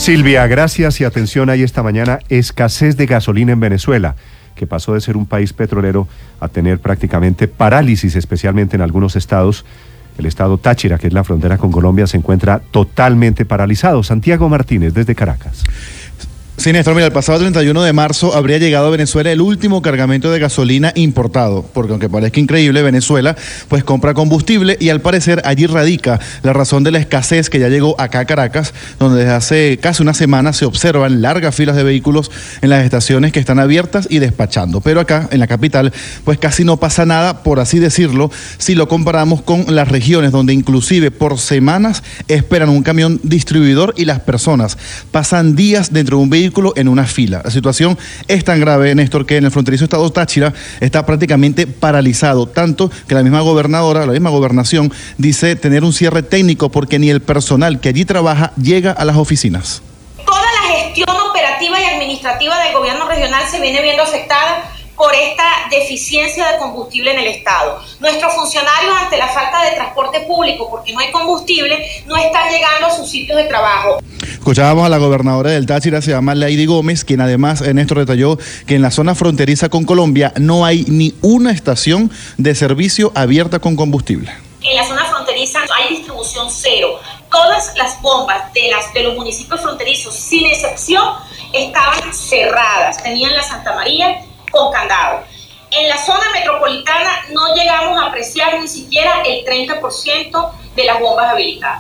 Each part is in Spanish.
Silvia, gracias y atención ahí esta mañana, escasez de gasolina en Venezuela, que pasó de ser un país petrolero a tener prácticamente parálisis, especialmente en algunos estados. El estado Táchira, que es la frontera con Colombia, se encuentra totalmente paralizado. Santiago Martínez, desde Caracas. Sí, Néstor, mira, el pasado 31 de marzo habría llegado a Venezuela el último cargamento de gasolina importado, porque aunque parezca increíble, Venezuela pues compra combustible y al parecer allí radica la razón de la escasez que ya llegó acá a Caracas, donde desde hace casi una semana se observan largas filas de vehículos en las estaciones que están abiertas y despachando. Pero acá, en la capital, pues casi no pasa nada, por así decirlo, si lo comparamos con las regiones donde inclusive por semanas esperan un camión distribuidor y las personas pasan días dentro de un vehículo en una fila. La situación es tan grave, Néstor, que en el fronterizo estado Táchira está prácticamente paralizado, tanto que la misma gobernadora, la misma gobernación, dice tener un cierre técnico porque ni el personal que allí trabaja llega a las oficinas. Toda la gestión operativa y administrativa del gobierno regional se viene viendo afectada por esta deficiencia de combustible en el estado. Nuestros funcionarios, ante la falta de transporte público, porque no hay combustible, no están llegando a sus sitios de trabajo. Escuchábamos a la gobernadora del Táchira, se llama Lady Gómez, quien además, Néstor, detalló que en la zona fronteriza con Colombia no hay ni una estación de servicio abierta con combustible. En la zona fronteriza hay distribución cero. Todas las bombas de los municipios fronterizos, sin excepción, estaban cerradas. Tenían la Santa María con candado. En la zona metropolitana no llegamos a apreciar ni siquiera el 30% de las bombas habilitadas.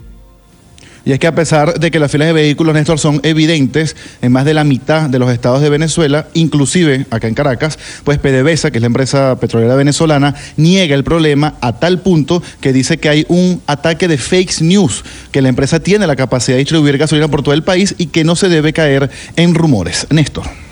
Y es que a pesar de que las filas de vehículos, Néstor, son evidentes en más de la mitad de los estados de Venezuela, inclusive acá en Caracas, pues PDVSA, que es la empresa petrolera venezolana, niega el problema a tal punto que dice que hay un ataque de fake news, que la empresa tiene la capacidad de distribuir gasolina por todo el país y que no se debe caer en rumores. Néstor.